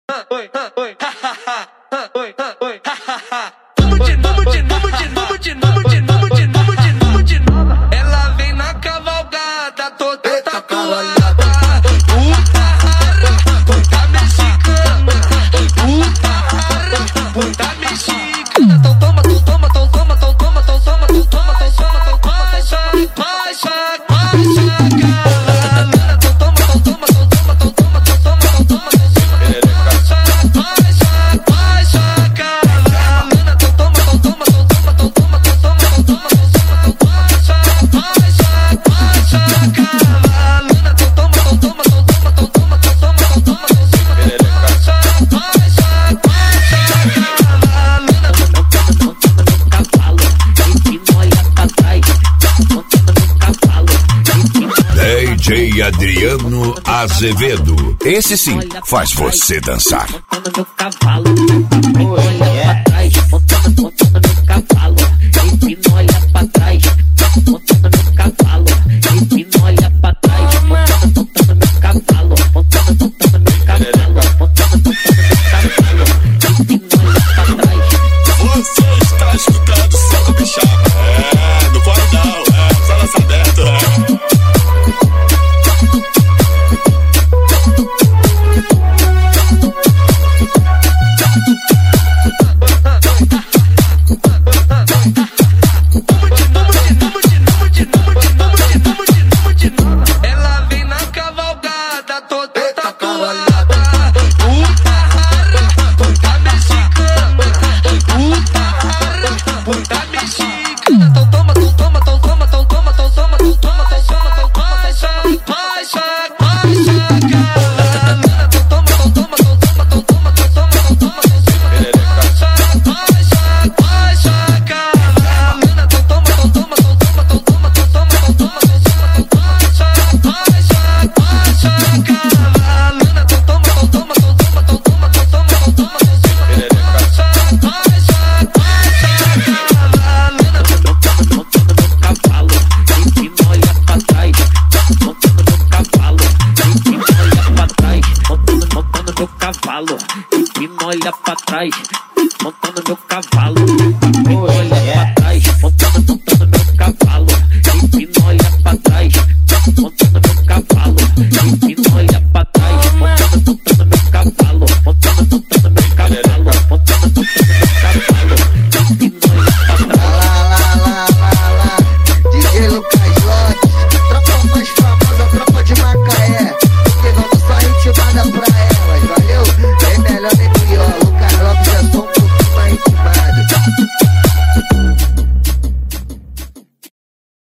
Ela vem na cavalgada toda tatuada. Puta rara, puta mexicana. Puta rara, puta mexicana. Então toma, então toma, então toma, então toma, então toma, então toma, então toma, então toma, vai chacar. Então toma, então toma, então toma, então toma, então toma, então toma, então DJ Adriano Azevedo. Esse sim faz você dançar. Montando meu cavalo, olha pra trás, montando meu cavalo, empina, olha pra trás, montando meu cavalo, empina, olha pra trás, montando meu cavalo, montando meu cavalo, montando meu cavalo, empina, olha pra trás. Você está escutando só capixaba, no cordão, só lança aberto, ela vem na cavalgada toda tatuada. Puta rara, puta mexicana. Puta rara, puta mexicana. Então toma, então toma, então toma, então toma, então toma, então toma, então toma, então toma, vai chacar. Então toma, então toma, então toma, então toma, então toma, então toma, então toma, vai chacar. Então toma, então toma, então toma, então toma, então toma, então toma, então toma. Olha pra trás, montando meu cavalo, olha pra trás.